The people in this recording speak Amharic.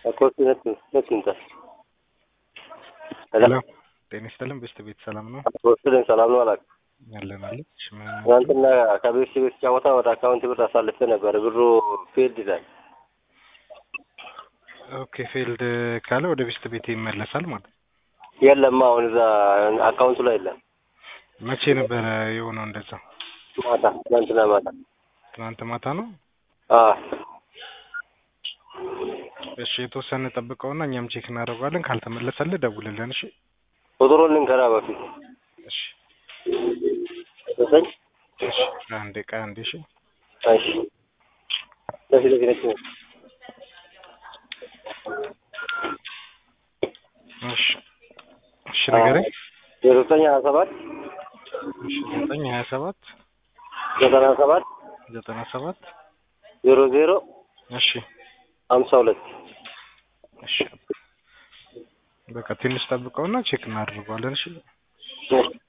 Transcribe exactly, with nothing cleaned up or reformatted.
አኮስ ነት ነት እንታ ሄሎ ጤና ይስጥልን በስተ ቤት ሰላም ነው? አኮስ ደን ሰላም ነው አላክ ያለን አለ ትናንትና ከቤት ቤት ጫወታ ወደ አካውንት ብር አሳልፌ ነበር ብሩ ፊልድ ይላል። ኦኬ ፊልድ ካለ ወደ ቤት ቤት ይመለሳል ማለት የለም አሁን እዛ አካውንቱ ላይ የለም። መቼ ነበር የሆነው እንደዛ? ማታ ትናንትና ማታ ትናንት ማታ ነው? አዎ እሺ የተወሰነ ጠብቀውና እኛም ቼክ እናደርጋለን ካልተመለሰልህ ደውልልን እሺ ቁጥሩን ልንገራ በፊት እሺ እሺ እሺ አንዴ ቃ አንዴ እሺ እሺ ለዚህ ለዚህ ነው እሺ እሺ ንገረኝ ዘጠኝ ሀያ ሰባት እሺ ዘጠኝ ሀያ ሰባት ዘጠና ሰባት ዘጠና ሰባት ዜሮ ዜሮ እሺ ሃምሳ ሁለት እሺ በቃ ትንሽ ጠብቀውና ቼክ እናደርጋለን እሺ